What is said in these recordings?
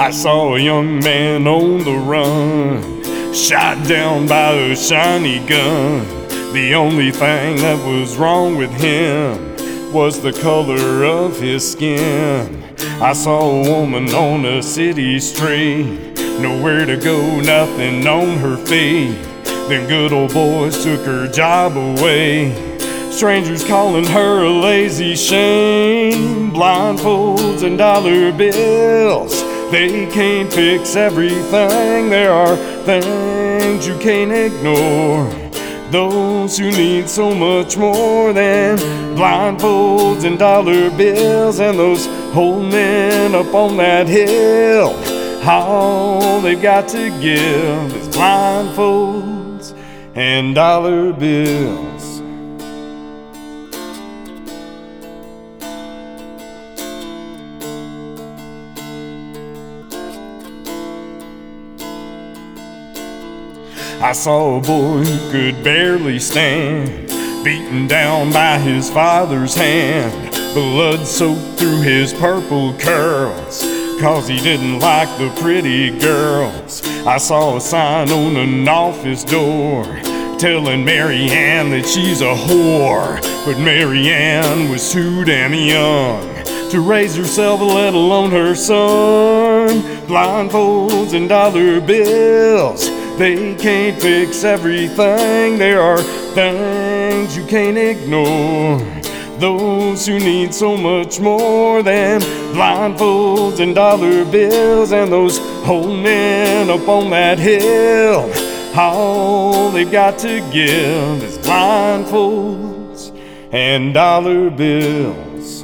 I saw a young man on the run, shot down by a shiny gun. The only thing that was wrong with him was the color of his skin. I saw a woman on a city street, nowhere to go, nothing on her feet. Then good old boys took her job away, strangers calling her a lazy shame. Blindfolds and dollar bills, they can't fix everything. There are things you can't ignore, those who need so much more than blindfolds and dollar bills. And those old men up on that hill, all they've got to give is blindfolds and dollar bills. I saw a boy who could barely stand, beaten down by his father's hand, blood soaked through his purple curls, 'cause he didn't like the pretty girls. I saw a sign on an office door telling Mary Ann that she's a whore, but Mary Ann was too damn young to raise herself, let alone her son. Blindfolds and dollar bills, they can't fix everything. There are things you can't ignore, those who need so much more than blindfolds and dollar bills. And those old men up on that hill, all they've got to give is blindfolds and dollar bills.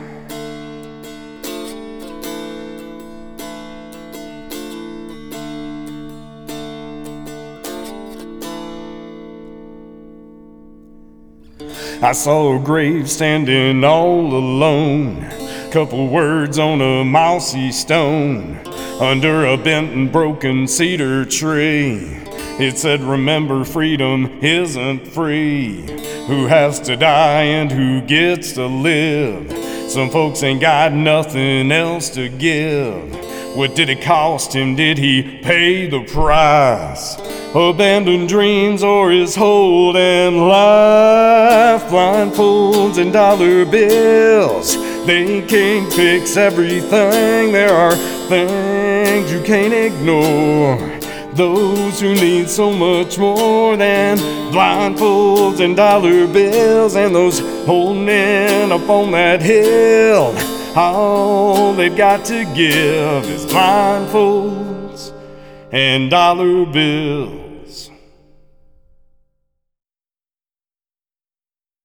I saw a grave standing all alone, couple words on a mossy stone, under a bent and broken cedar tree. It said, remember, freedom isn't free. Who has to die and who gets to live? Some folks ain't got nothing else to give. What did it cost him? Did he pay the price? Abandoned dreams or his whole damn life? Blindfolds and dollar bills, they can't fix everything. There are things you can't ignore, those who need so much more than blindfolds and dollar bills. And those old men up on that hill, all they've got to give is blindfolds and dollar bills.